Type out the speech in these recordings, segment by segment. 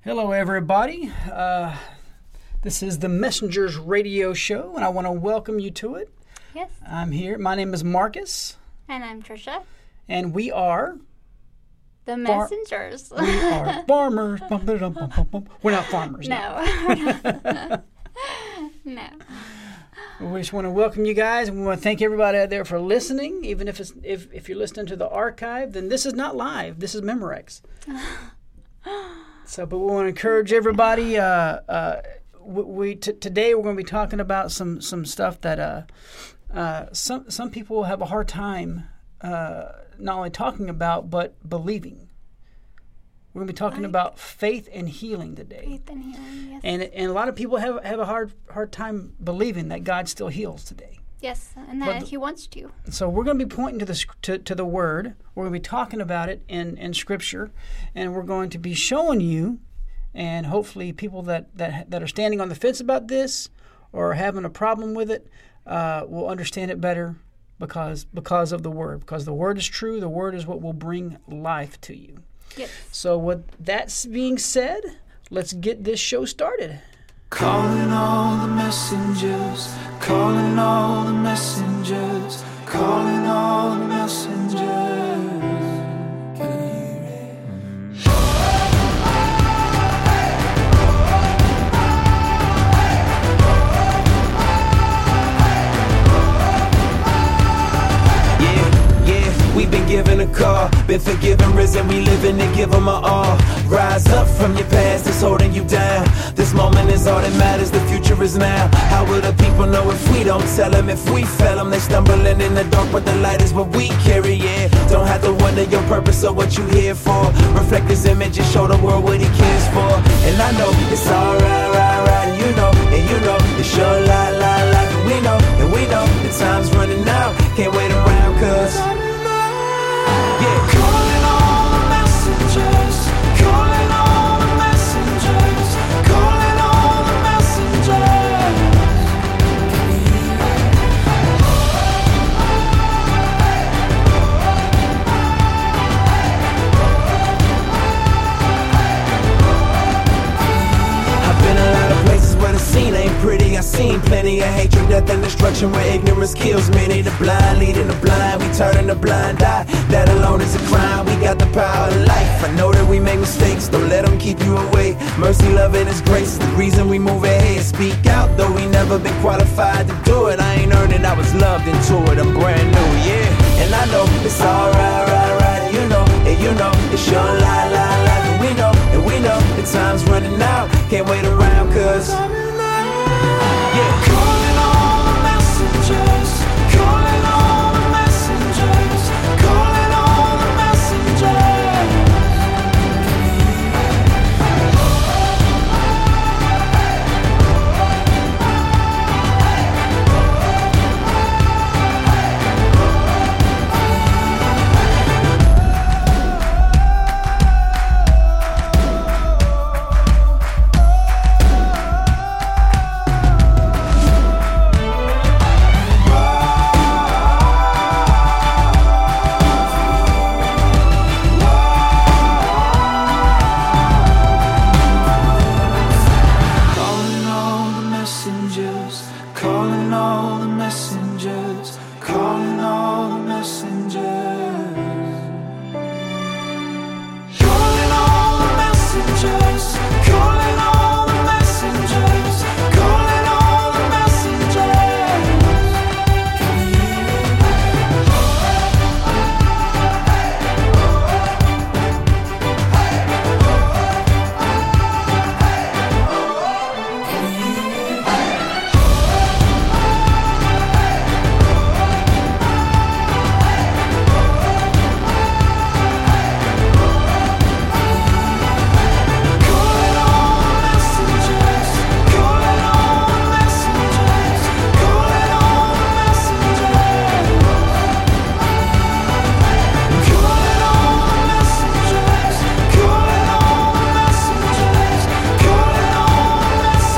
Hello, everybody. This is the Messengers Radio Show, and I want to welcome you to it. Yes. I'm here. My name is Marcus. And I'm Trisha. And we are... The Messengers. We are farmers. We're not farmers. No. No. We just want to welcome you guys, and we want to thank everybody out there for listening. Even if you're listening to the archive, then this is not live. This is Memorex. But we want to encourage everybody. Today we're going to be talking about some stuff that some people have a hard time not only talking about but believing. We're going to be talking about faith and healing today. Faith and healing, yes. And a lot of people have a hard time believing that God still heals today. Yes, and that He wants to. So we're going to be pointing to the Word. We're going to be talking about it in Scripture, and we're going to be showing you, and hopefully people that are standing on the fence about this or having a problem with it will understand it better because of the Word. Because the Word is true. The Word is what will bring life to you. Yes. So with that being said, let's get this show started. Calling all the messengers, calling all the messengers, calling all the messengers. Can you hear it? Yeah, we've been given a call, been forgiven, risen, we living to give them our all. Rise up from your past that's holding you down. This moment is all that matters, the future is now. How will the people know if we don't tell them? If we fail them, they stumbling in the dark, but the light is what we carry, yeah. Don't have to wonder your purpose or what you here for. Reflect His image and show the world what He cares for. And I know it's alright, right, and you know it's your life, and we know the time's running out. Can't wait around, cause yeah. Calling all the messengers, calling all the messengers, calling all the messengers. I've been a lot of places where the scene ain't pretty. I've seen plenty of hatred, death, and destruction where ignorance kills many. The blind leading the blind, we turning a blind eye. That alone is a crime, we got the power of life. I know that we make mistakes, don't let them keep you away. Mercy, love, and His grace is the reason we move ahead. Speak out, though we never been qualified to do it. I ain't earned it, I was loved into it, I'm brand new, yeah. And I know it's alright, right, and you know it's your life, and we know the time's running out. Can't wait around, cause yeah. Calling all the messengers, calling all the messengers, calling all the messengers. Calling all the messengers, calling all the messengers, calling all the messengers. Calling all the messengers, calling all the messengers, calling all the messengers. Can you hear it? Calling all the messengers, calling all the messengers, calling all the messengers. Calling all the messengers, calling all the messengers, calling all the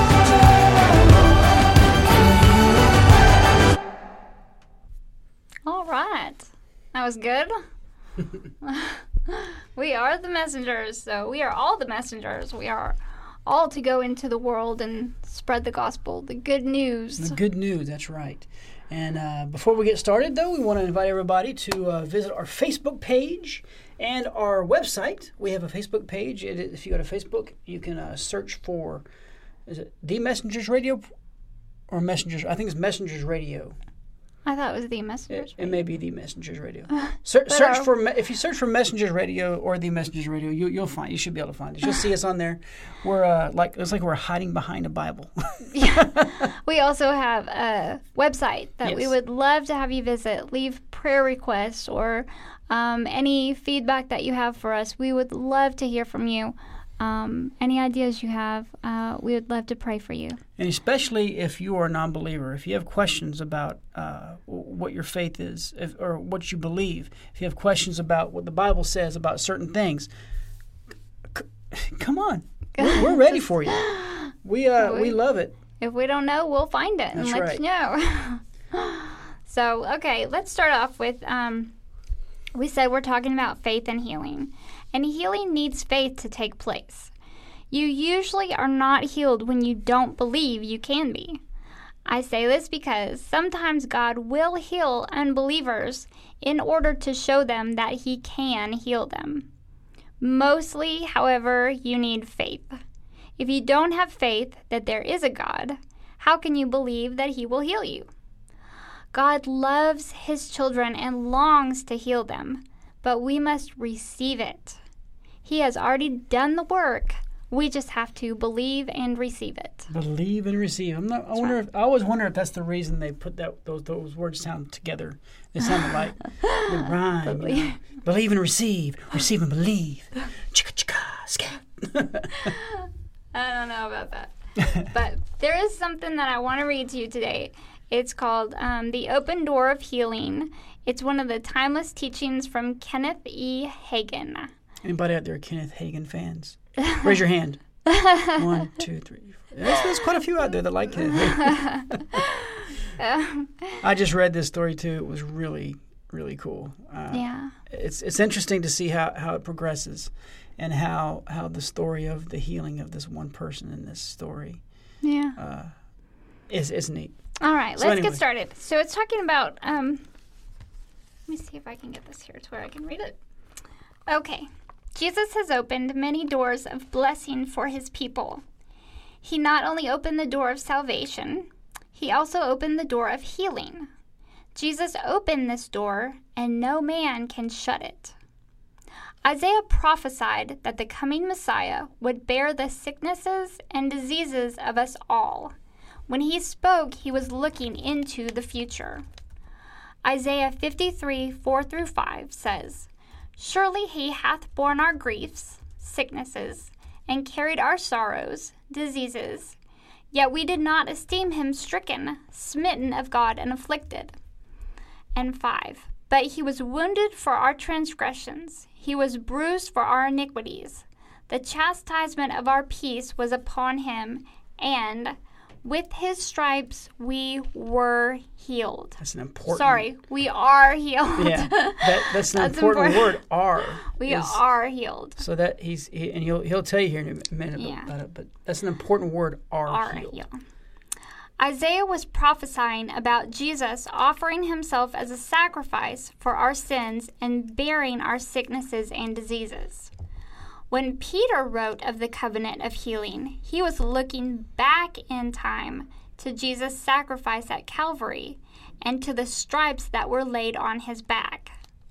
messengers. All right. That was good. We are the messengers. So we are all the messengers. We are all to go into the world and spread the gospel, the good news. The good news, that's right. And before we get started, though, we want to invite everybody to visit our Facebook page and our website. We have a Facebook page. If you go to Facebook, you can search for, is it The Messengers Radio or Messengers? I think it's Messengers Radio. I thought it was The Messengers Radio. It may be The Messengers Radio. Search for if you search for Messengers Radio or The Messengers Radio, you should be able to find us. You'll see us on there. We're it's like we're hiding behind a Bible. Yeah. We also have a website that Yes. we would love to have you visit. Leave prayer requests or any feedback that you have for us. We would love to hear from you. Any ideas you have, we would love to pray for you. And especially if you are a non-believer, if you have questions about what your faith is or what you believe, if you have questions about what the Bible says about certain things, come on. We're ready for you. We love it. If we don't know, we'll find it and That's let you know. So, okay, let's start off with, we said we're talking about faith and healing. And healing needs faith to take place. You usually are not healed when you don't believe you can be. I say this because sometimes God will heal unbelievers in order to show them that He can heal them. Mostly, however, you need faith. If you don't have faith that there is a God, how can you believe that He will heal you? God loves His children and longs to heal them, but we must receive it. He has already done the work. We just have to believe and receive it. Believe and receive. I always wonder if that's the reason they put those words sound together. They sound like they rhyme. Believe and receive and believe. Chicka chicka scat. I don't know about that. But there is something that I want to read to you today. It's called The Open Door of Healing. It's one of the timeless teachings from Kenneth E. Hagin. Anybody out there Kenneth Hagin fans? Raise your hand. 1, 2, 3, 4. There's quite a few out there that like Kenneth Hagin. I just read this story too. It was really, really cool. Yeah. It's interesting to see how it progresses and how the story of the healing of this one person in this story is neat. All right, So let's anyway. get started. So it's talking about, let me see if I can get this here to where I can read it. Okay. Jesus has opened many doors of blessing for His people. He not only opened the door of salvation, He also opened the door of healing. Jesus opened this door, and no man can shut it. Isaiah prophesied that the coming Messiah would bear the sicknesses and diseases of us all. When he spoke, he was looking into the future. Isaiah 53, 4-5 says, Surely He hath borne our griefs, sicknesses, and carried our sorrows, diseases. Yet we did not esteem Him stricken, smitten of God, and afflicted. And 5, But He was wounded for our transgressions, He was bruised for our iniquities. The chastisement of our peace was upon Him, and with His stripes we were healed. That's an important. Sorry, we are healed. Yeah, that's an important word. Are. We are healed. So that and he'll tell you here in a minute about it. But that's an important word. Are healed. Isaiah was prophesying about Jesus offering Himself as a sacrifice for our sins and bearing our sicknesses and diseases. When Peter wrote of the covenant of healing, he was looking back in time to Jesus' sacrifice at Calvary and to the stripes that were laid on His back.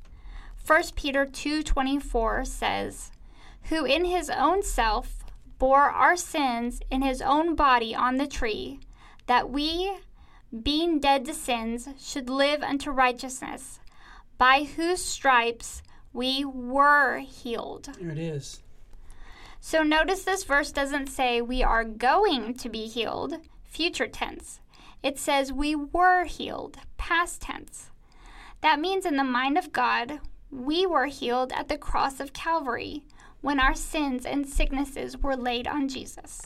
1 Peter 2:24 says, Who in His own self bore our sins in His own body on the tree, that we, being dead to sins, should live unto righteousness, by whose stripes we were healed. There it is. So notice this verse doesn't say we are going to be healed, future tense. It says we were healed, past tense. That means in the mind of God, we were healed at the cross of Calvary when our sins and sicknesses were laid on Jesus.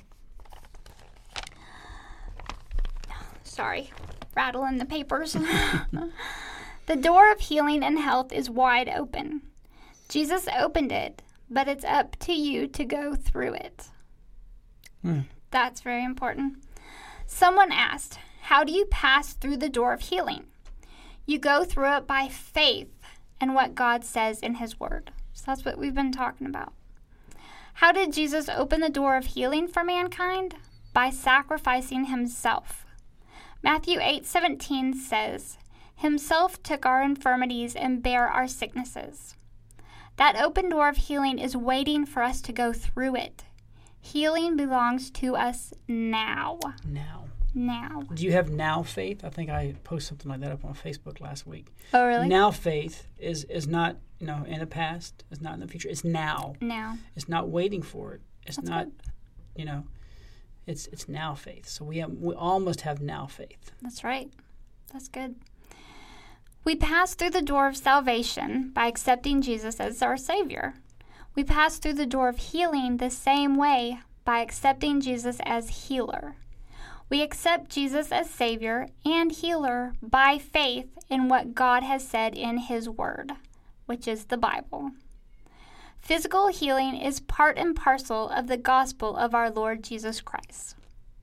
Sorry, rattling the papers. The door of healing and health is wide open. Jesus opened it, but it's up to you to go through it. That's very important. Someone asked, how do you pass through the door of healing? You go through it by faith in what God says in his word. So that's what we've been talking about. How did Jesus open the door of healing for mankind? By sacrificing himself. Matthew 8:17 says, himself took our infirmities and bare our sicknesses. That open door of healing is waiting for us to go through it. Healing belongs to us now. Now. Do you have now faith? I think I posted something like that up on Facebook last week. Oh, really? Now faith is not, in the past. It's not in the future. It's now. Now. It's not waiting for it. It's That's not, good. It's now faith. So we all must have now faith. That's right. That's good. We pass through the door of salvation by accepting Jesus as our Savior. We pass through the door of healing the same way by accepting Jesus as healer. We accept Jesus as Savior and healer by faith in what God has said in his word, which is the Bible. Physical healing is part and parcel of the gospel of our Lord Jesus Christ.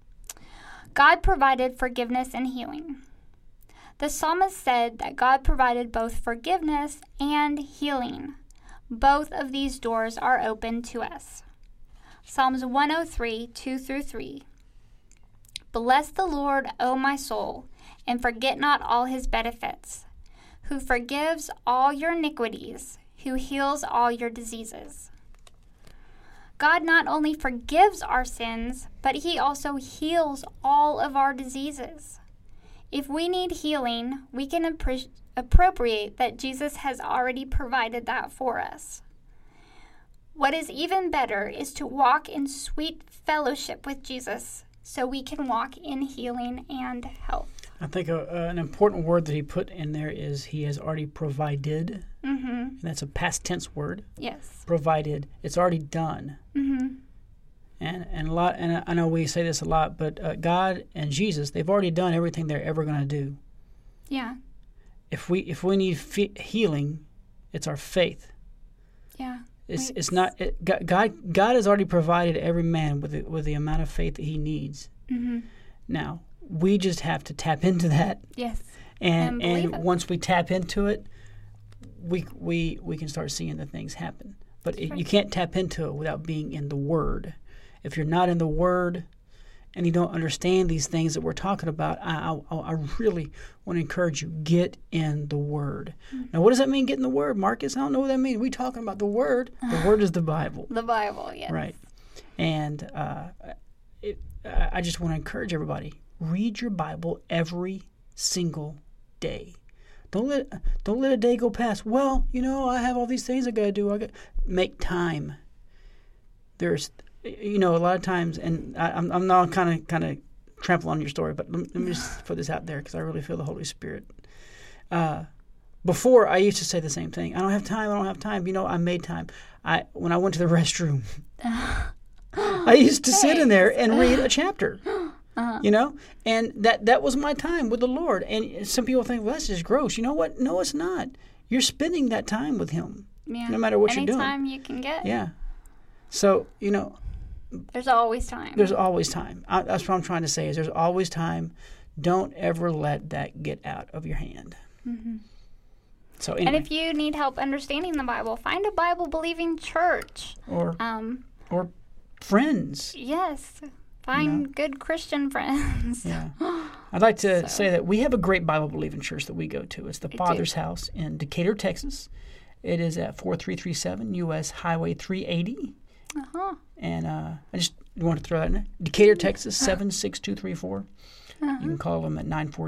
God provided forgiveness and healing. The psalmist said that God provided both forgiveness and healing. Both of these doors are open to us. Psalms 103, 2-3. Bless the Lord, O my soul, and forget not all his benefits, who forgives all your iniquities, who heals all your diseases. God not only forgives our sins, but he also heals all of our diseases. If we need healing, we can appropriate that Jesus has already provided that for us. What is even better is to walk in sweet fellowship with Jesus so we can walk in healing and health. I think an important word that he put in there is he has already provided. Mm-hmm. And that's a past tense word. Yes. Provided. It's already done. Mm-hmm. And I know we say this a lot, but God and Jesus, they've already done everything they're ever going to do. Yeah. If we need healing, it's our faith. Yeah. It's not God has already provided every man with the amount of faith that he needs. Mm-hmm. Now we just have to tap into that. Yes. And once we tap into it, we can start seeing the things happen. But you can't tap into it without being in the Word. If you're not in the Word and you don't understand these things that we're talking about, I really want to encourage you, get in the Word. Mm-hmm. Now, what does that mean, get in the Word, Marcus? I don't know what that means. We're talking about the Word. The Word is the Bible. The Bible, yes. Right. And I just want to encourage everybody, read your Bible every single day. Don't let a day go past. Well, I have all these things I got to do. Make time. There's, a lot of times, and I'm not kind of trampling on your story, but let me just put this out there because I really feel the Holy Spirit. Before, I used to say the same thing. I don't have time. I made time. When I went to the restroom, I used to sit in there and read a chapter. And that was my time with the Lord. And some people think, well, that's just gross. You know what? No, it's not. You're spending that time with him, no matter what you're doing. Anytime you can get. Yeah. So, there's always time. There's always time. That's what I'm trying to say is there's always time. Don't ever let that get out of your hand. Mm-hmm. So anyway. And if you need help understanding the Bible, find a Bible-believing church. Or friends. Yes. Find good Christian friends. Yeah. I'd like to say that we have a great Bible-believing church that we go to. It's the Father's House in Decatur, Texas. It is at 4337 U.S. Highway 380. Uh-huh. And I just want to throw that in there. Decatur, Texas, 76234. Uh-huh. You can call them at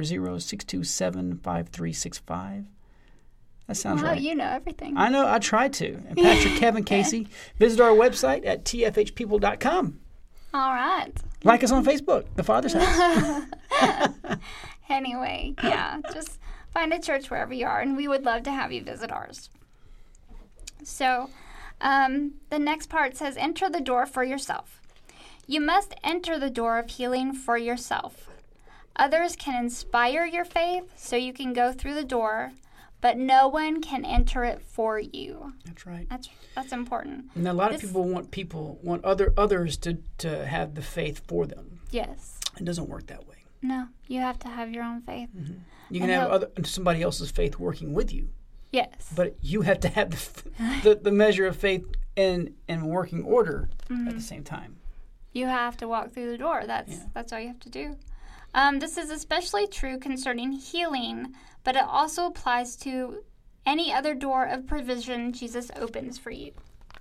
940-627-5365. That sounds right. You know everything. I know. I try to. And Pastor Kevin Casey. Visit our website at tfhpeople.com. All right. Like us on Facebook, The Father's House. Anyway, just find a church wherever you are, and we would love to have you visit ours. So, the next part says, enter the door for yourself. You must enter the door of healing for yourself. Others can inspire your faith so you can go through the door, but no one can enter it for you. That's right. That's important. And a lot of people want others to have the faith for them. Yes. It doesn't work that way. No, you have to have your own faith. Mm-hmm. You can have somebody else's faith working with you. Yes. But you have to have the measure of faith in working order at the same time. You have to walk through the door. That's all you have to do. This is especially true concerning healing, but it also applies to any other door of provision Jesus opens for you.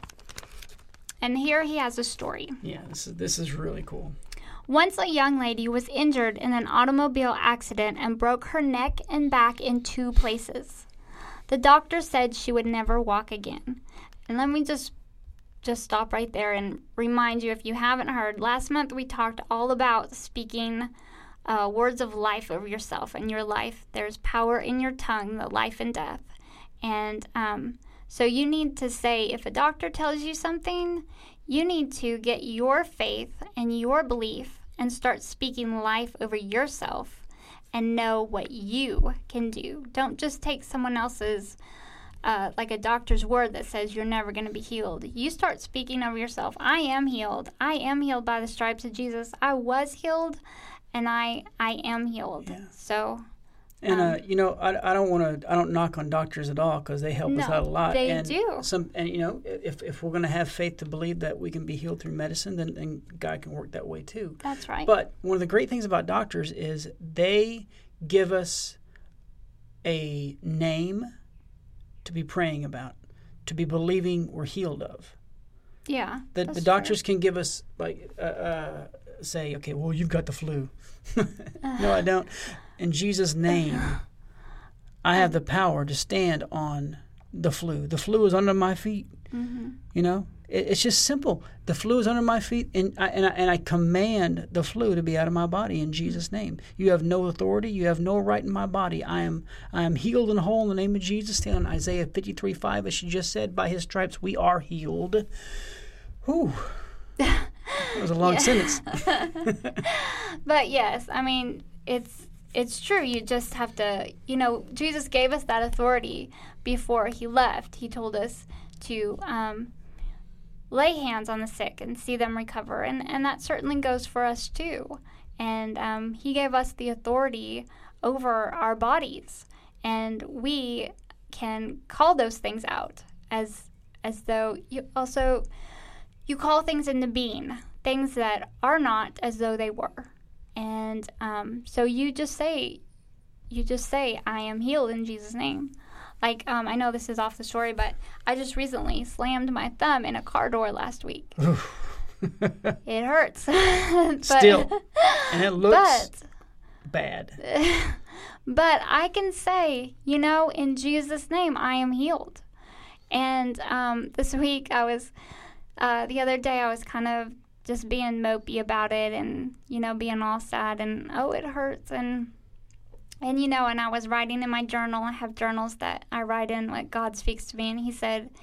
And here he has a story. Yeah, this is really cool. Once a young lady was injured in an automobile accident and broke her neck and back in 2 places. The doctor said she would never walk again. And let me just stop right there and remind you, if you haven't heard, last month we talked all about speaking words of life over yourself and your life. There's power in your tongue, the life and death. And so you need to say, if a doctor tells you something, you need to get your faith and your belief and start speaking life over yourself and know what you can do. Don't just take someone else's, like a doctor's word that says you're never going to be healed. You start speaking over yourself. I am healed. I am healed by the stripes of Jesus. I was healed, and I am healed. Yeah. So... And I don't knock on doctors at all, because they help us out a lot. They do. If we're going to have faith to believe that we can be healed through medicine, then God can work that way too. That's right. But one of the great things about doctors is they give us a name to be praying about, to be believing we're healed of. Yeah. The doctors can give us say, okay, well, you've got the flu. No, I don't. In Jesus' name, I have the power to stand on the flu. The flu is under my feet. Mm-hmm. It's just simple. The flu is under my feet, and I command the flu to be out of my body in Jesus' name. You have no authority. You have no right in my body. I am healed and whole in the name of Jesus. Stand on Isaiah 53:5, as she just said, by his stripes we are healed. Whew. That was a long sentence. But yes, I mean, it's true. You just have to, Jesus gave us that authority before he left. He told us to lay hands on the sick and see them recover. And that certainly goes for us too. And he gave us the authority over our bodies. And we can call those things out as though you call things into being, things that are not as though they were. And so you just say, I am healed in Jesus' name. Like, I know this is off the story, but I just recently slammed my thumb in a car door last week. It hurts. Still. And it looks bad. But I can say, in Jesus' name, I am healed. And this week the other day I was kind of just being mopey about it and, being all sad and, it hurts. And I was writing in my journal. I have journals that I write in what God speaks to me. And he said,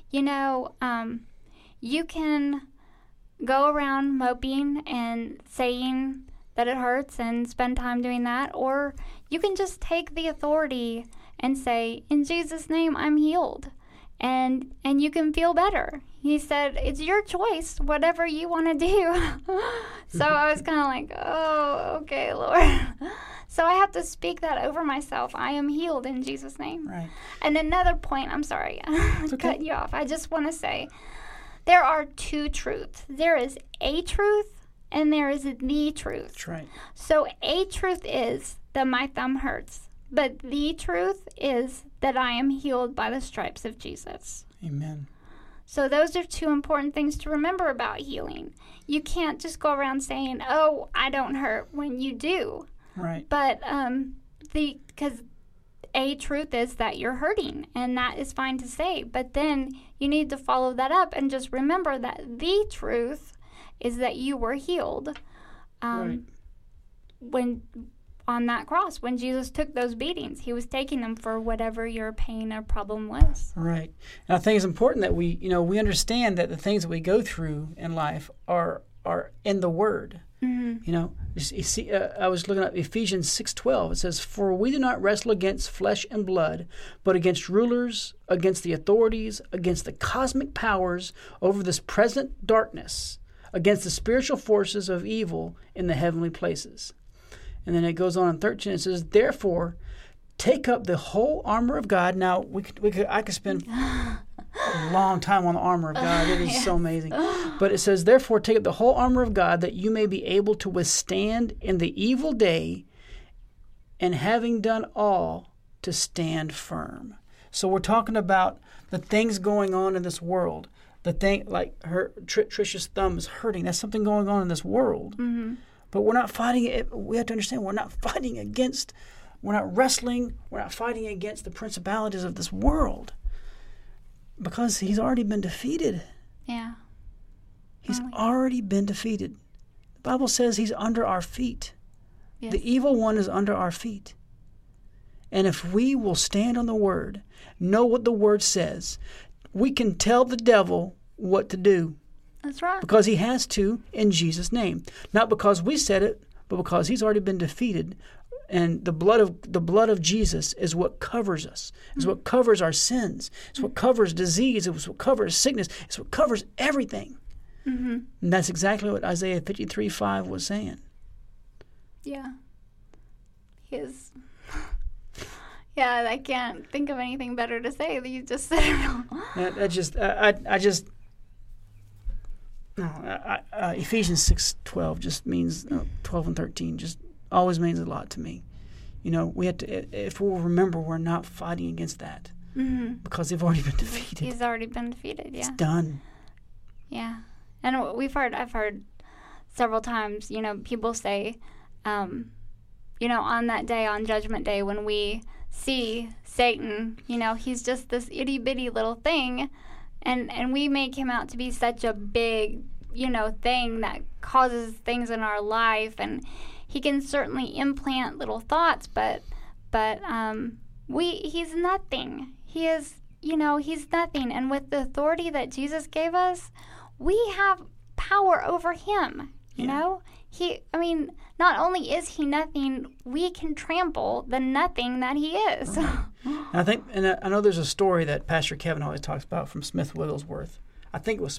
you can go around moping and saying that it hurts and spend time doing that. Or you can just take the authority and say, in Jesus' name, I'm healed. And you can feel better. He said, it's your choice, whatever you want to do. So I was kind of like, oh, okay, Lord. So I have to speak that over myself. I am healed in Jesus' name. Right. And another point, I'm sorry, I cut you off. I just want to say, there are 2 truths. There is a truth and there is the truth. That's right. So a truth is that my thumb hurts. But the truth is that I am healed by the stripes of Jesus. Amen. So those are 2 important things to remember about healing. You can't just go around saying, oh, I don't hurt, when you do. Right. But because a truth is that you're hurting, and that is fine to say. But then you need to follow that up and just remember that the truth is that you were healed. Right. When on that cross, when Jesus took those beatings, he was taking them for whatever your pain or problem was. Right. And I think it's important that we understand that the things that we go through in life are are in the Word. Mm-hmm. You know, you see, I was looking at Ephesians 6:12. It says, "For we do not wrestle against flesh and blood, but against rulers, against the authorities, against the cosmic powers over this present darkness, against the spiritual forces of evil in the heavenly places." And then it goes on in 13. It says, "Therefore, take up the whole armor of God." Now, I could spend a long time on the armor of God. It is so amazing. But it says, "Therefore, take up the whole armor of God, that you may be able to withstand in the evil day, and having done all, to stand firm." So we're talking about the things going on in this world. The thing, like Trisha's thumb is hurting. That's something going on in this world. Mm-hmm. But we're not fighting it. We have to understand we're not fighting against, we're not wrestling, we're not fighting against the principalities of this world. Because he's already been defeated. Yeah. He's already been defeated. The Bible says he's under our feet. Yes. The evil one is under our feet. And if we will stand on the Word, know what the Word says, we can tell the devil what to do. That's right. Because he has to in Jesus' name. Not because we said it, but because he's already been defeated. And the blood of Jesus is what covers us. Is what covers our sins. It's what covers disease. It's what covers sickness. It's what covers everything. Mm-hmm. And that's exactly what Isaiah 53:5 was saying. Yeah. Yeah, I can't think of anything better to say. You just said it all. Ephesians 6:12 just means 12 and 13 just always means a lot to me. You know, we have to, if we'll remember, we're not fighting against that. Mm-hmm. Because they've already been defeated. He's already been defeated, yeah. It's done. Yeah. And I've heard several times, you know, people say, you know, on that day, on Judgment Day, when we see Satan, you know, he's just this itty-bitty little thing, and we make him out to be such a big, you know, thing that causes things in our life, and he can certainly implant little thoughts, but he's nothing. He is, you know, he's nothing. And with the authority that Jesus gave us, we have power over him, you know? Not only is he nothing, we can trample the nothing that he is. Right. I know there's a story that Pastor Kevin always talks about from Smith Wigglesworth. I think it was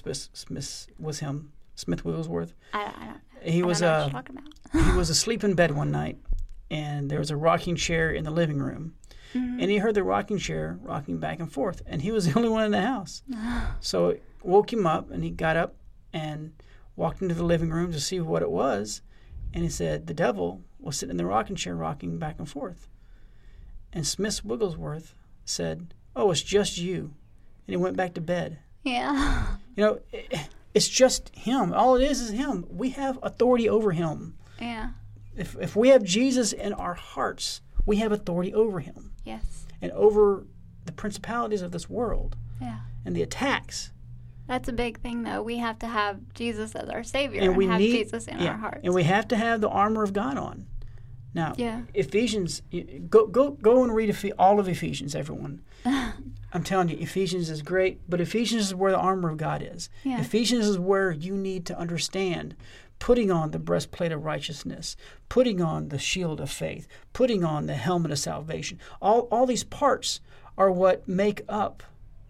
Smith Wigglesworth. He was asleep in bed one night, and there was a rocking chair in the living room. Mm-hmm. And he heard the rocking chair rocking back and forth, and he was the only one in the house. So it woke him up, and he got up and walked into the living room to see what it was. And he said the devil was sitting in the rocking chair rocking back and forth. And Smith Wigglesworth said, "Oh, it's just you." And he went back to bed. Yeah. You know, it's just him. All it is him. We have authority over him. Yeah. If we have Jesus in our hearts, we have authority over him. Yes. And over the principalities of this world. Yeah. And the attacks. That's a big thing, though. We have to have Jesus as our Savior and have Jesus in our hearts. And we have to have the armor of God on. Now, Ephesians, go and read all of Ephesians, everyone. I'm telling you, Ephesians is great, but Ephesians is where the armor of God is. Yeah. Ephesians is where you need to understand putting on the breastplate of righteousness, putting on the shield of faith, putting on the helmet of salvation. All these parts are what make up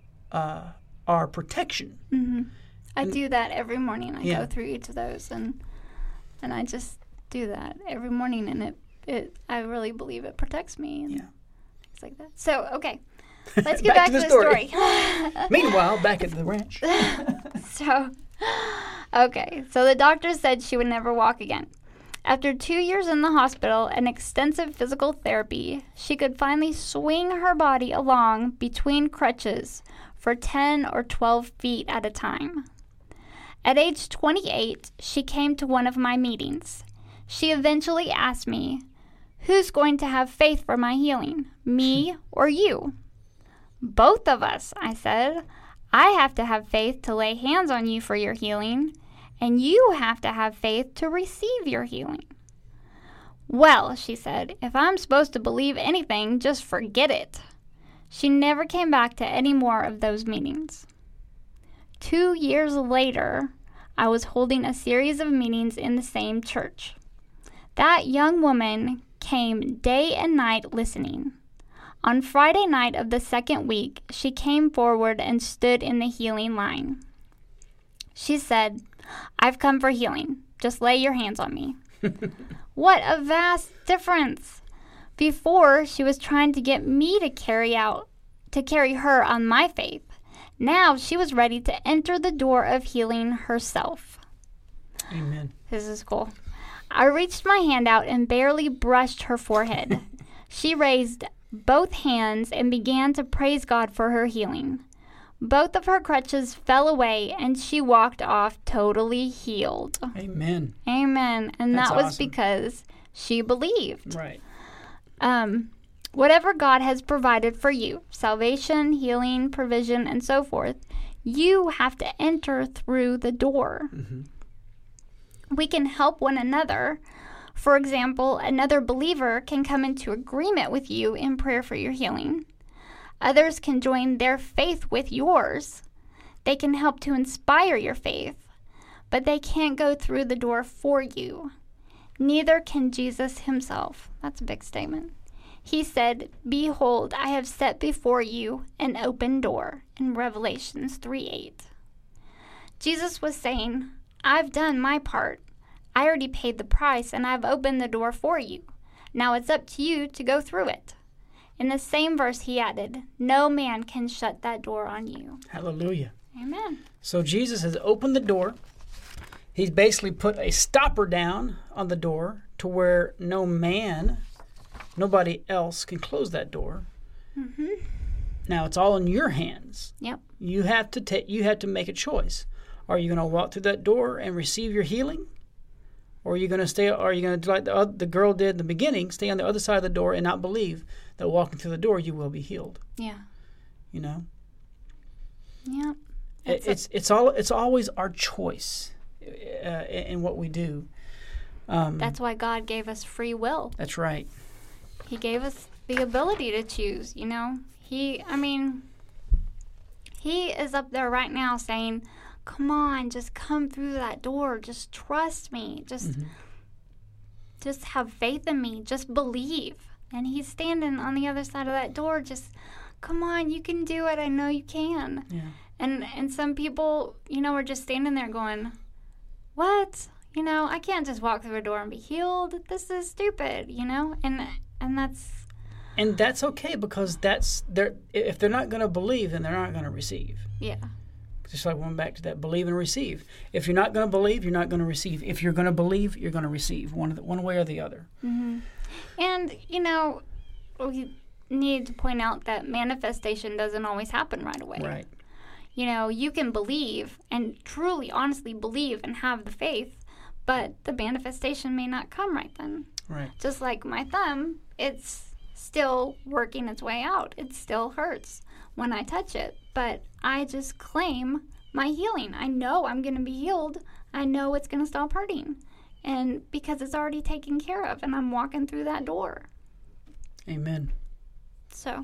our protection. Mm-hmm. I do that every morning. I go through each of those, and I just do that every morning, and I really believe it protects me. And it's like that. So, okay. Let's get back to the story. Meanwhile, back at the ranch. So the doctor said she would never walk again. After 2 years in the hospital and extensive physical therapy, she could finally swing her body along between crutches for 10 or 12 feet at a time. At age 28, she came to one of my meetings. She eventually asked me, "Who's going to have faith for my healing, me or you?" "Both of us," I said. "I have to have faith to lay hands on you for your healing, and you have to have faith to receive your healing." "Well," she said, "if I'm supposed to believe anything, just forget it." She never came back to any more of those meetings. 2 years later, I was holding a series of meetings in the same church. That young woman came day and night listening. On Friday night of the second week, she came forward and stood in the healing line. She said, "I've come for healing. Just lay your hands on me." What a vast difference! Before, she was trying to get me to carry her on my faith. Now she was ready to enter the door of healing herself. Amen. This is cool. I reached my hand out and barely brushed her forehead. She raised both hands and began to praise God for her healing. Both of her crutches fell away and she walked off totally healed. Amen. Amen. And That's that was awesome. because she believed. Right. Whatever God has provided for you, salvation, healing, provision, and so forth, you have to enter through the door. Mm-hmm. We can help one another. For example, another believer can come into agreement with you in prayer for your healing. Others can join their faith with yours. They can help to inspire your faith, but they can't go through the door for you. Neither can Jesus himself. That's a big statement. He said, "Behold, I have set before you an open door," in Revelations 3:8. Jesus was saying, "I've done my part. I already paid the price, and I've opened the door for you. Now it's up to you to go through it." In the same verse, he added, "No man can shut that door on you." Hallelujah. Amen. So Jesus has opened the door. He's basically put a stopper down on the door to where nobody else can close that door. Mm-hmm. Now it's all in your hands. Yep. You have to make a choice. Are you going to walk through that door and receive your healing? Or are you going to stay? Are you going to do like the girl did in the beginning, stay on the other side of the door and not believe that walking through the door you will be healed? Yeah. You know. Yep. It's always our choice in what we do. That's why God gave us free will. That's right. He gave us the ability to choose, you know. He is up there right now saying, "Come on, just come through that door. Just trust me. Just have faith in me. Just believe." And he's standing on the other side of that door just, "Come on, you can do it. I know you can." Yeah. And some people, you know, are just standing there going, "What? You know, I can't just walk through a door and be healed. This is stupid," you know? And that's okay, because if they're not going to believe, then they're not going to receive. yeah. Just like going back to that, believe and receive. If you're not going to believe, you're not going to receive. If you're going to believe, you're going to receive, one way or the other. Mm-hmm. And, you know, we need to point out that manifestation doesn't always happen right away. Right. You know, you can believe and truly, honestly believe and have the faith, but the manifestation may not come right then. Right. Just like my thumb, it's still working its way out. It still hurts when I touch it, but I just claim my healing. I know I'm going to be healed. I know it's going to stop hurting. And because it's already taken care of and I'm walking through that door. Amen. So,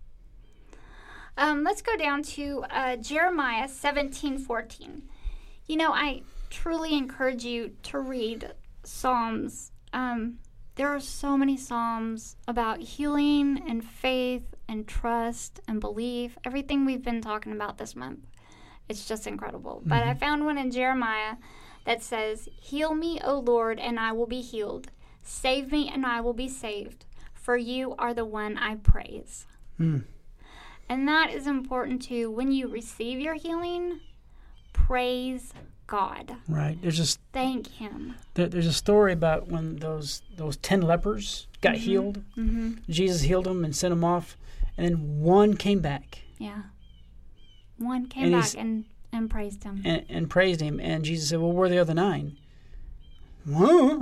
let's go down to Jeremiah 17:14. You know, I truly encourage you to read Psalms. There are so many Psalms about healing and faith and trust and belief, everything we've been talking about this month. It's just incredible. Mm-hmm. But I found one in Jeremiah that says, "Heal me, O Lord, and I will be healed. Save me, and I will be saved. For you are the one I praise." And that is important too. When you receive your healing, praise God. Right. Thank Him. There's a story about when those 10 lepers got healed. Mm-hmm. Jesus healed them and sent them off, and then one came back. Yeah. One came back and praised Him. And praised Him. And Jesus said, "Well, where are the other 9? Well,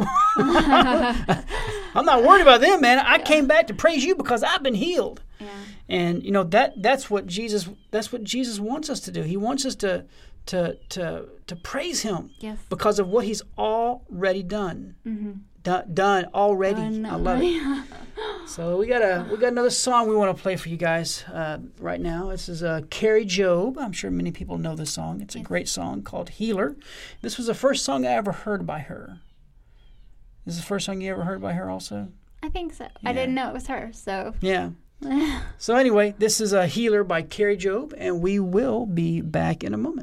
I'm not worried about them, man. I came back to praise you because I've been healed." Yeah. And you know that's what Jesus wants us to do. He wants us to praise Him. Yes. Because of what He's already done. Mm-hmm. Done already. I love it. So we got another song we want to play for you guys right now. This is Carrie Job. I'm sure many people know this song. It's a great song called Healer. This was the first song I ever heard by her. This is the first song you ever heard by her also? I think so. Yeah. I didn't know it was her, so. Yeah. So anyway, this is Healer by Carrie Job, and we will be back in a moment.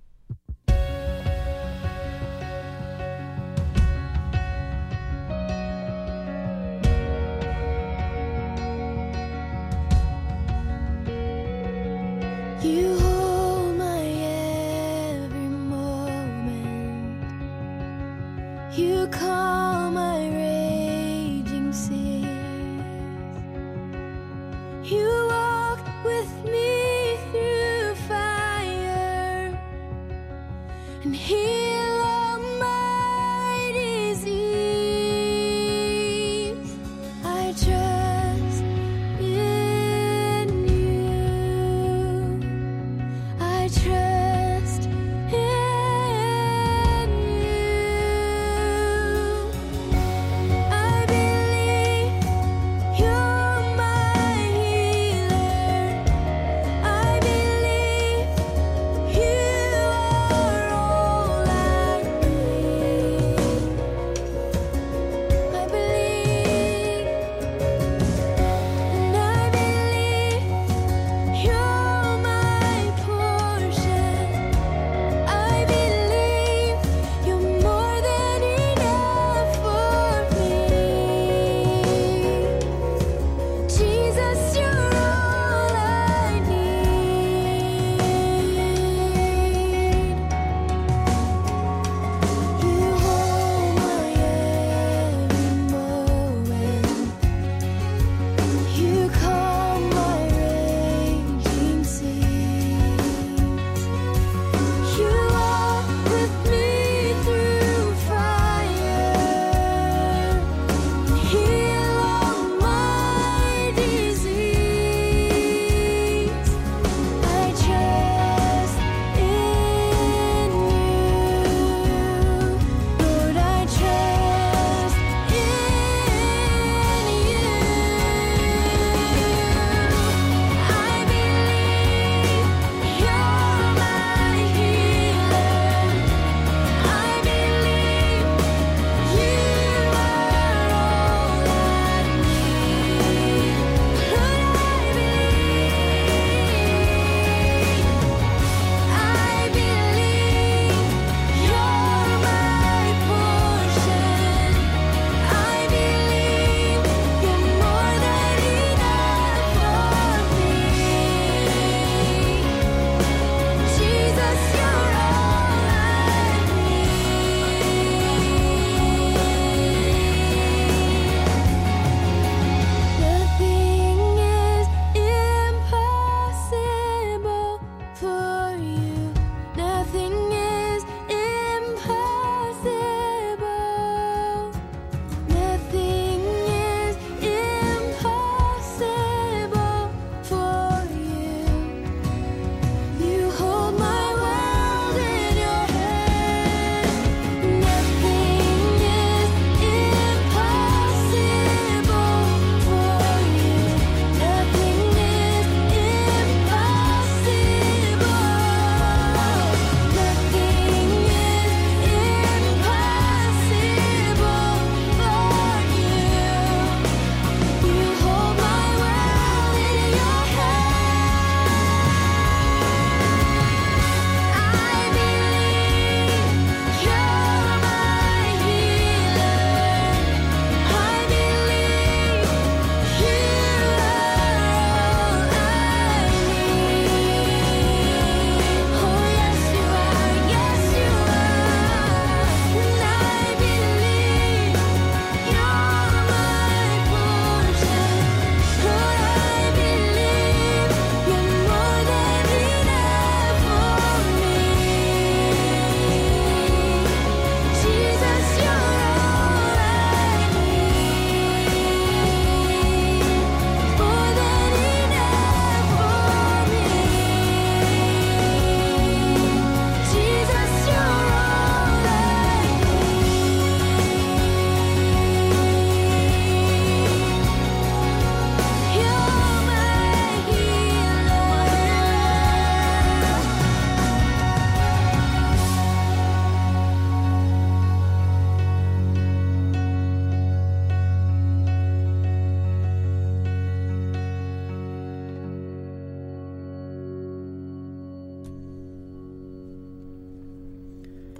You hold my every moment. You calm my raging seas. You walk with me through fire and heal all my disease. I trust in you. I trust in you.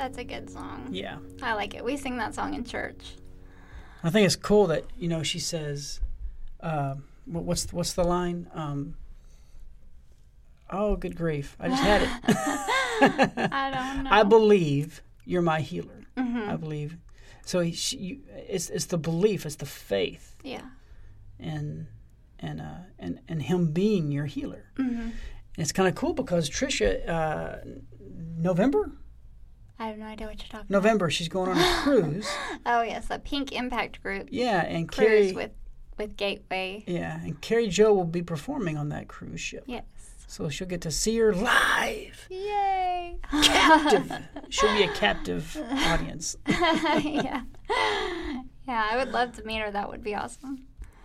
That's a good song. Yeah. I like it. We sing that song in church. I think it's cool that, she says, what's the line? Oh, good grief. I just had it. I don't know. I believe you're my healer. Mm-hmm. I believe. So it's the belief, it's the faith. Yeah. And him being your healer. Mm-hmm. And it's kind of cool because Trisha, November, I have no idea what you're talking November, she's going on a cruise. about. Oh, yes, the Pink Impact Group Yeah, and cruise Carrie, with Gateway. yeah, and Carrie Joe will be performing on that cruise ship. Yes. So she'll get to see her live, Yay. captive. She'll be a captive audience. Yeah. Yeah, I would love to meet her. That would be awesome.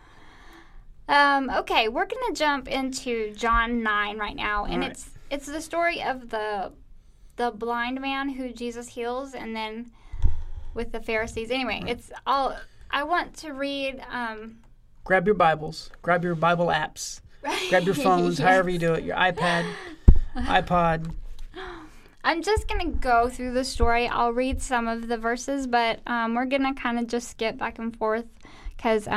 Okay, we're going to jump into John 9 right now, and All right. it's the story of the blind man who Jesus heals, and then with the Pharisees. Anyway, it's all. I want to read. Grab your Bibles. Grab your Bible apps. Grab your phones, Yes. however you do it. Your iPad, iPod. I'm just going to go through the story. I'll read some of the verses, but we're going to kind of just skip back and forth because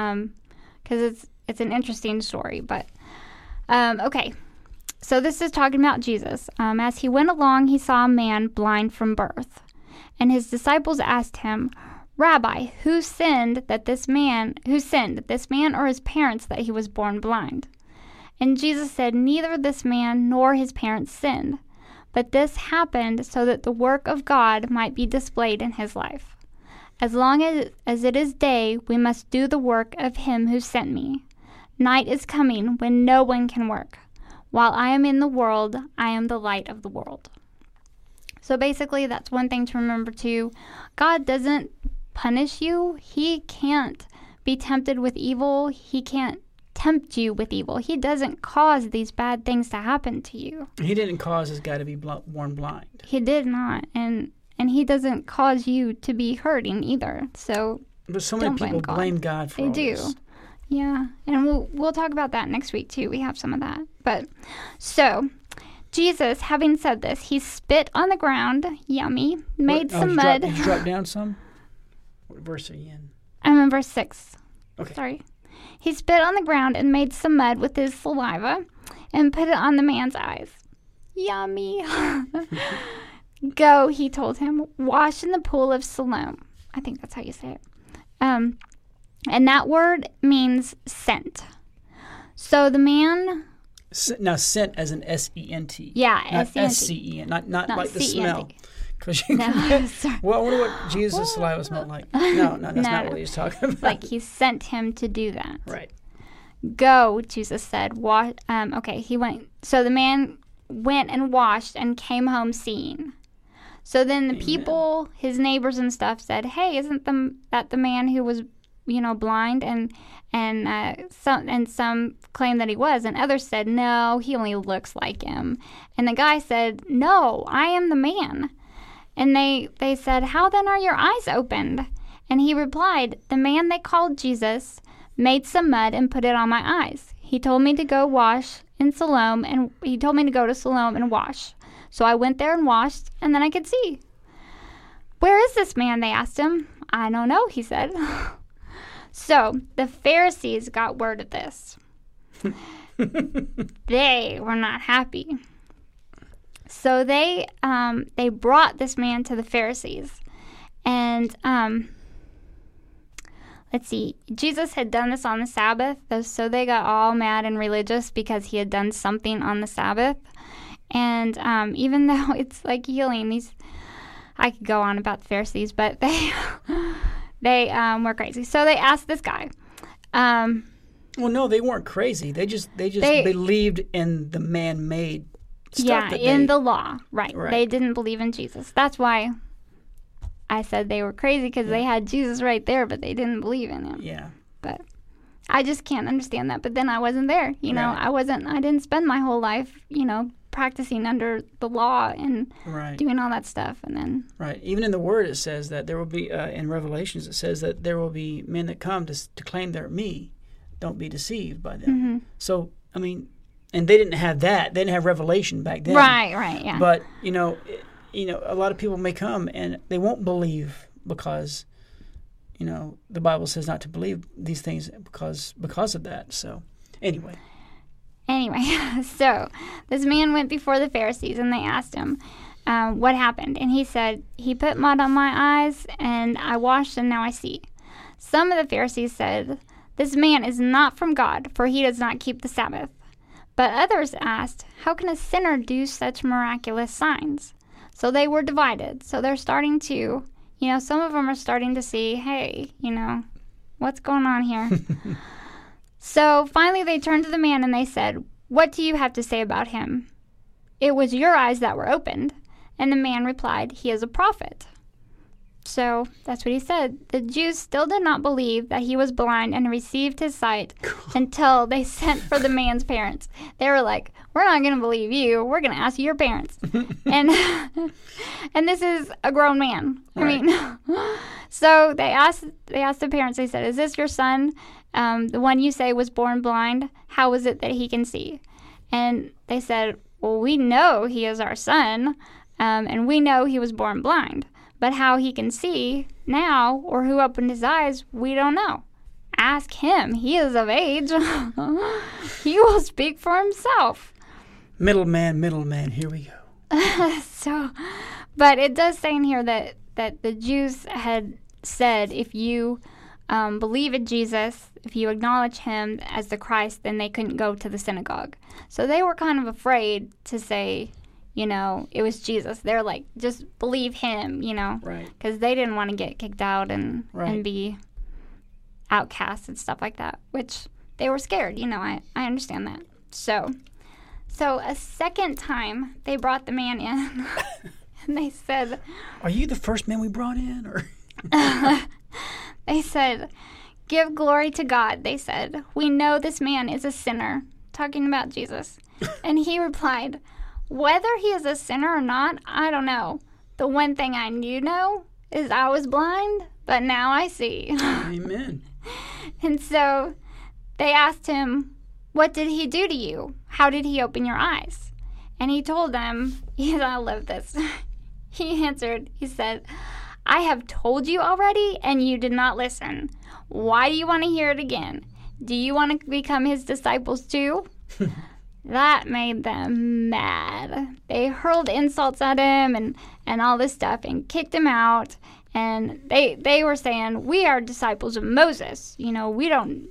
it's an interesting story. But, okay. So this is talking about Jesus. As he went along, he saw a man blind from birth. And his disciples asked him, Rabbi, who sinned, this man or his parents, that he was born blind? And Jesus said, neither this man nor his parents sinned, but this happened so that the work of God might be displayed in his life. As long as it is day, we must do the work of him who sent me. Night is coming when no one can work. While I am in the world, I am the light of the world. So basically, that's one thing to remember too. God doesn't punish you. He can't be tempted with evil. He can't tempt you with evil. He doesn't cause these bad things to happen to you. He didn't cause this guy to be born blind. He did not. And he doesn't cause you to be hurting either. So But so many don't blame people God. blame God for They all do. this. Yeah, and we'll talk about that next week too. We have some of that. But so Jesus, having said this, he spit on the ground, yummy, made some mud. Did you drop down some? What verse are you in? I'm in verse 6. Okay. Sorry. He spit on the ground and made some mud with his saliva and put it on the man's eyes. Yummy. Go, he told him, wash in the pool of Siloam. I think that's how you say it. And that word means sent. So the man... Now, scent as an S-E-N-T. Yeah, not S-E-N-T. S-C-E-N. Not like the C-E-N-T. smell. Because you No, can sorry. well, I wonder what Jesus' saliva smelled like. No, that's not what he's talking about. Like he sent him to do that. Right. Go, Jesus said. Okay, he went. So the man went and washed and came home seeing. So then the people, his neighbors and stuff, said, "Hey, isn't that the man who was, blind?" And some claimed that he was, and others said, "No, he only looks like him." And the guy said, "No, I am the man." And they said, "How then are your eyes opened?" And he replied, "The man they called Jesus made some mud and put it on my eyes. He told me to go wash in Siloam, and he told me to go to Siloam and wash. So I went there and washed, and then I could see." "Where is this man?" they asked him. "I don't know," he said. So the Pharisees got word of this. They were not happy. So they brought this man to the Pharisees. And let's see, Jesus had done this on the Sabbath, so they got all mad and religious because he had done something on the Sabbath. And even though it's like healing, I could go on about the Pharisees, but they were crazy. So they asked this guy. Well, no, they weren't crazy. They just believed in the man-made stuff. Yeah, the law, right. They didn't believe in Jesus. That's why I said they were crazy, because they had Jesus right there, but they didn't believe in him. Yeah. But I just can't understand that. But then I wasn't there. Right. I didn't spend my whole life, practicing under the law and doing all that stuff. And then even in the Word it says that there will be in Revelations it says that there will be men that come to claim they're me. Don't be deceived by them. Mm-hmm. So and they didn't have that. They didn't have revelation back then. right, yeah. But a lot of people may come and they won't believe because, the Bible says not to believe these things because of that. So, anyway, so this man went before the Pharisees and they asked him what happened. And he said, "He put mud on my eyes and I washed and now I see." Some of the Pharisees said, "This man is not from God, for he does not keep the Sabbath." But others asked, "How can a sinner do such miraculous signs?" So they were divided. So they're starting to, some of them are starting to see, hey, what's going on here? So finally they turned to the man and they said, "What do you have to say about him? It was your eyes that were opened." And the man replied, "He is a prophet." So that's what he said. The Jews still did not believe that he was blind and received his sight until they sent for the man's parents. They were like, "We're not going to believe you. We're going to ask your parents." and this is a grown man. Right. I mean, so they asked the parents. They said, "Is this your son, the one you say was born blind? How is it that he can see?" And they said, "Well, we know he is our son, and we know he was born blind. But how he can see now, or who opened his eyes, we don't know. Ask him. He is of age. He will speak for himself." Middleman, here we go. But it does say in here that the Jews had said, if you believe in Jesus, if you acknowledge him as the Christ, then they couldn't go to the synagogue. So they were kind of afraid to say, it was Jesus. They're like, just believe him, Right. because they didn't want to get kicked out and be outcast and stuff like that, which they were scared. I understand that. So a second time they brought the man in and they said, "Are you the first man we brought in?" Or they said, "Give glory to God," they said. "We know this man is a sinner," talking about Jesus. And he replied, "Whether he is a sinner or not, I don't know. The one thing I do know is I was blind, but now I see." Amen. And so they asked him, "What did he do to you? How did he open your eyes?" And he told them, I love this. He answered, he said, "I have told you already, and you did not listen. Why do you want to hear it again? Do you want to become his disciples too?" That made them mad. They hurled insults at him and all this stuff and kicked him out. And they were saying, "We are disciples of Moses. We don't..."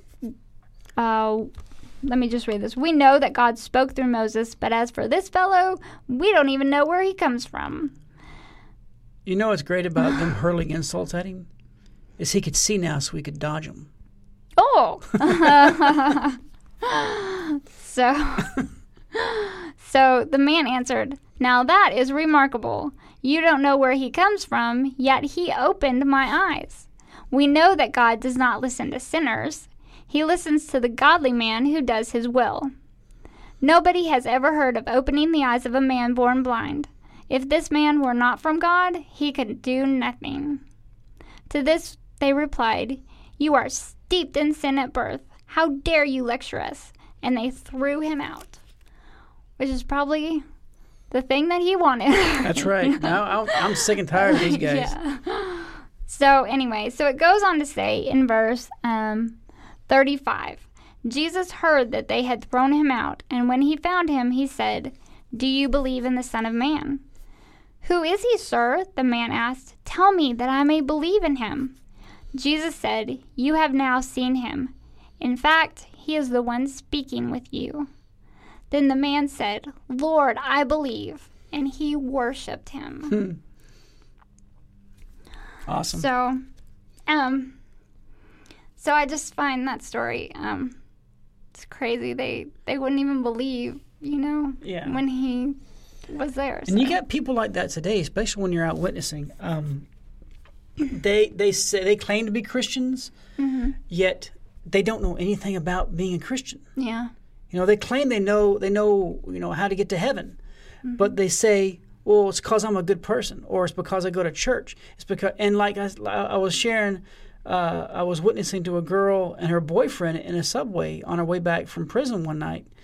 Let me just read this. "We know that God spoke through Moses, but as for this fellow, we don't even know where he comes from." You know what's great about them hurling insults at him? Is he could see now, so he could dodge them. Oh! So the man answered, "Now that is remarkable. You don't know where he comes from, yet he opened my eyes. We know that God does not listen to sinners. He listens to the godly man who does his will. Nobody has ever heard of opening the eyes of a man born blind. If this man were not from God, he could do nothing." To this they replied, "You are steeped in sin at birth. How dare you lecture us?" And they threw him out, which is probably the thing that he wanted. That's right. Now I'm sick and tired of these guys. Yeah. So anyway, so it goes on to say in verse 35, Jesus heard that they had thrown him out, and when he found him, he said, "Do you believe in the Son of Man?" "Who is he, sir?" the man asked. "Tell me that I may believe in him." Jesus said, "You have now seen him. In fact, he is the one speaking with you." Then the man said, "Lord, I believe," and he worshipped him. Awesome. So I just find that story, it's crazy. They wouldn't even believe, Yeah. when he was there. And you got people like that today, especially when you're out witnessing. They say they claim to be Christians, yet they don't know anything about being a Christian. Yeah. They claim they know how to get to heaven, but they say, "Well, it's because I'm a good person," or "It's because I go to church." It's because, and like I was sharing, I was witnessing to a girl and her boyfriend in a subway on her way back from prison one night,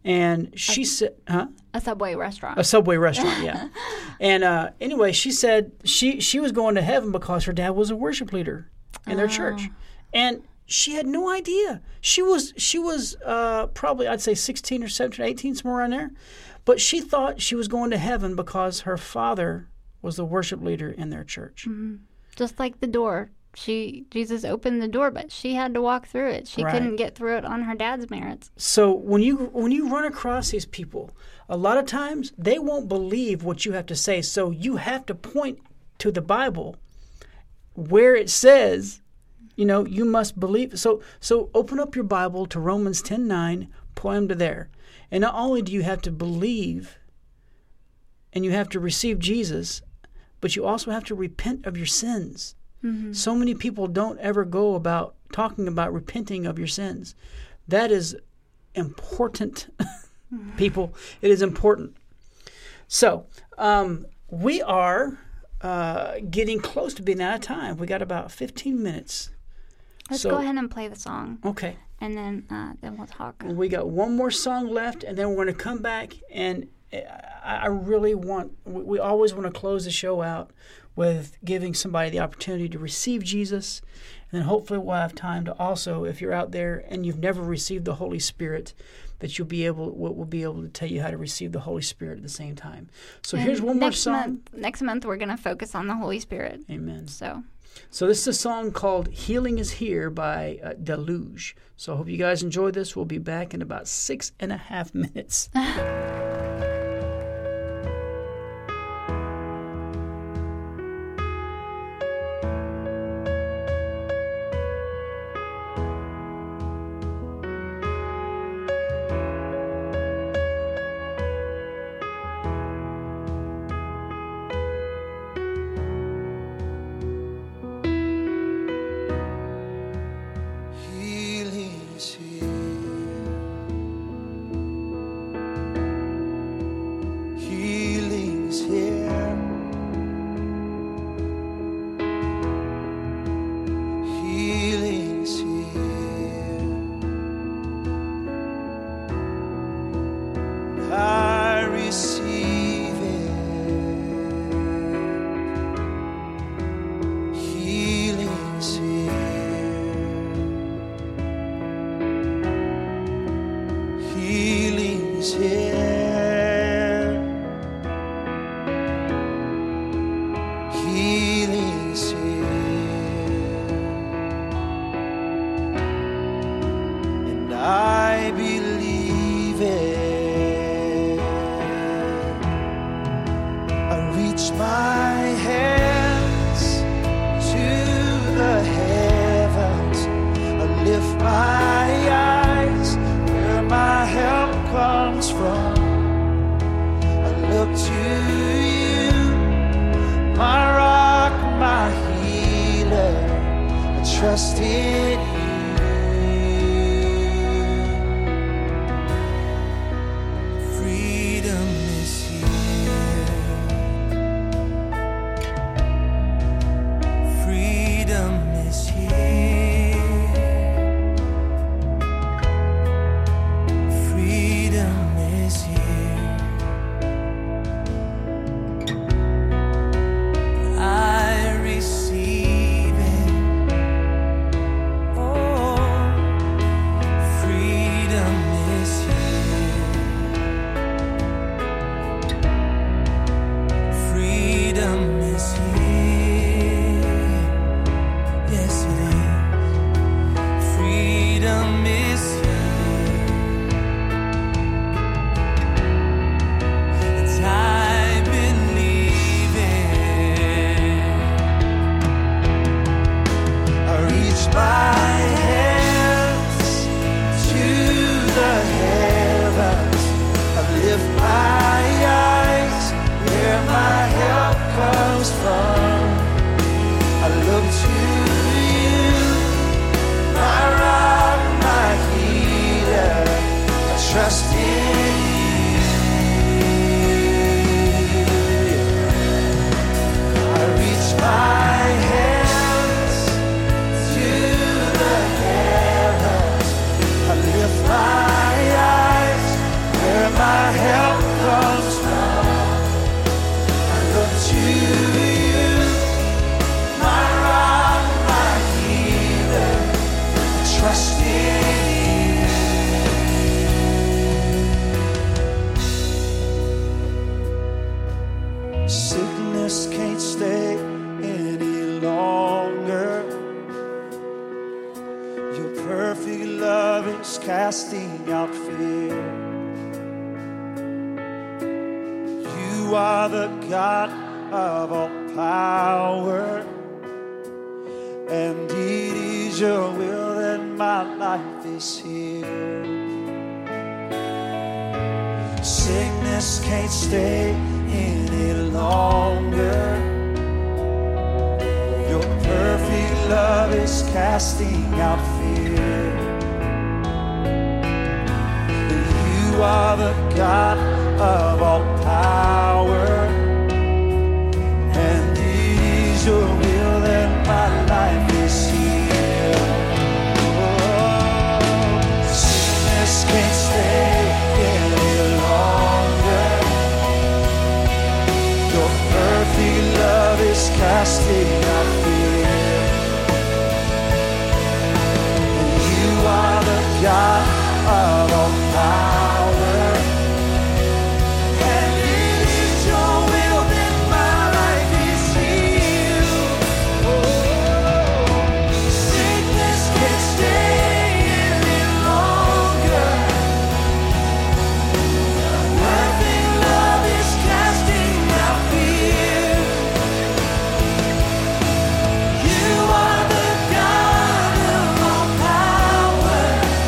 And she said, A Subway restaurant. A Subway restaurant, yeah. And anyway, she said she was going to heaven because her dad was a worship leader in their church. And she had no idea. She was probably, I'd say 16 or 17 or 18, somewhere around there. But she thought she was going to heaven because her father was the worship leader in their church. Mm-hmm. Just like the door. Jesus opened the door, but she had to walk through it. She couldn't get through it on her dad's merits. So when you run across these people, a lot of times they won't believe what you have to say. So you have to point to the Bible where it says, you must believe. So open up your Bible to Romans 10:9, point them to there. And not only do you have to believe and you have to receive Jesus, but you also have to repent of your sins. Mm-hmm. So many people don't ever go about talking about repenting of your sins. That is important, people. It is important. So we are getting close to being out of time. We got about 15 minutes. Let's go ahead and play the song. Okay. And then we'll talk. We got one more song left, and then we're going to come back. And I really we always want to close the show out with giving somebody the opportunity to receive Jesus. And then hopefully we'll have time to also, if you're out there and you've never received the Holy Spirit, that we'll be able to tell you how to receive the Holy Spirit at the same time. So here's one more song. Next month we're going to focus on the Holy Spirit. Amen. So this is a song called Healing is Here by Deluge. So I hope you guys enjoy this. We'll be back in about 6.5 minutes. Trust in you. Freedom is here. Freedom is here. Freedom is here. I receive. Trust in you. I reach my hands to longer. Your perfect love is casting out fear. You are the God of all power, and it is your will that my life is healed. Sickness can't stay any longer. Your perfect love is casting out fear. You are the God of all power, and it is your will that my life is healed. Oh, sickness can't stay any longer. Your perfect love is casting out fear. And you are the God of all power, and it is your will that my life is healed. Oh, sickness can't stay any longer. Perfect love is casting out fear. You are the God of all power,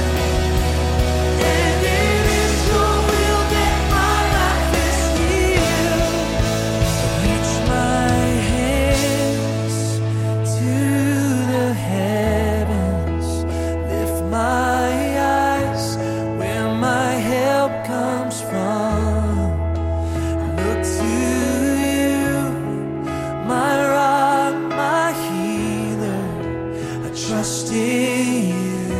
and it is your will that my life is healed. Reach my hands to the heavens, lift my eyes where my help comes from. Look to you, my rock, my healer. I trust in you.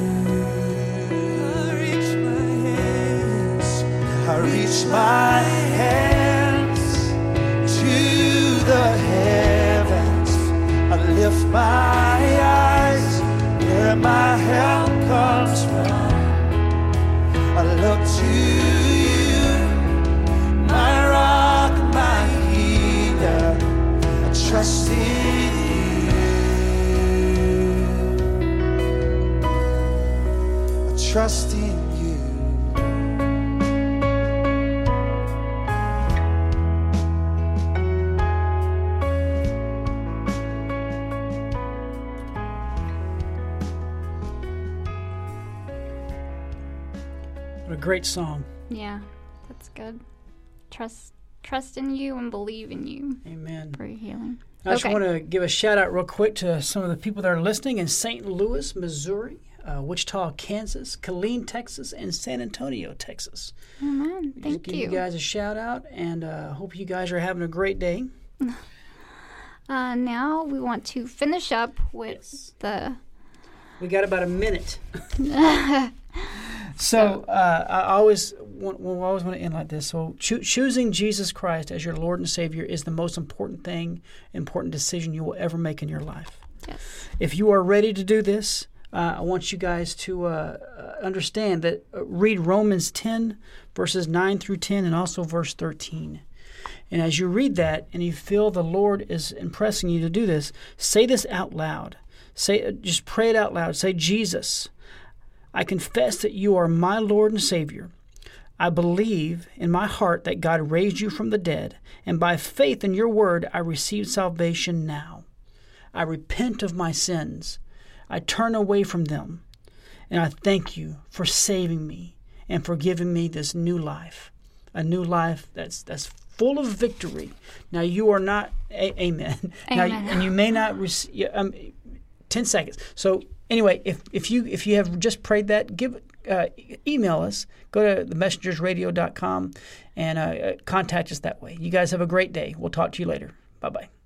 I reach my hands to the heavens. I lift my eyes where my help comes from. I look to you, my rock, my healer. I trust in you. I trust in you. What a great song. Yeah, that's good. Trust in you and believe in you Amen. for your healing. I just Okay. want to give a shout out real quick to some of the people that are listening in St. Louis, Missouri, Wichita, Kansas, Killeen, Texas, and San Antonio, Texas. Amen. Just Thank give you. you guys a shout out, and hope you guys are having a great day. Now we want to finish up with the. We got about a minute. So I always want to end like this. So choosing Jesus Christ as your Lord and Savior is the most important decision you will ever make in your life. Yes. If you are ready to do this, I want you guys to understand that read Romans 10, verses 9 through 10, and also verse 13. And as you read that and you feel the Lord is impressing you to do this, say this out loud. Just pray it out loud. Say, Jesus, I confess that you are my Lord and Savior. I believe in my heart that God raised you from the dead, and by faith in your word I receive salvation now. I repent of my sins. I turn away from them, and I thank you for saving me and for giving me this new life, a new life that's full of victory. Now you are not, amen. Now, and you may not receive, 10 seconds. So anyway, if you have just prayed that, email us. Go to themessengersradio.com and contact us that way. You guys have a great day. We'll talk to you later. Bye-bye.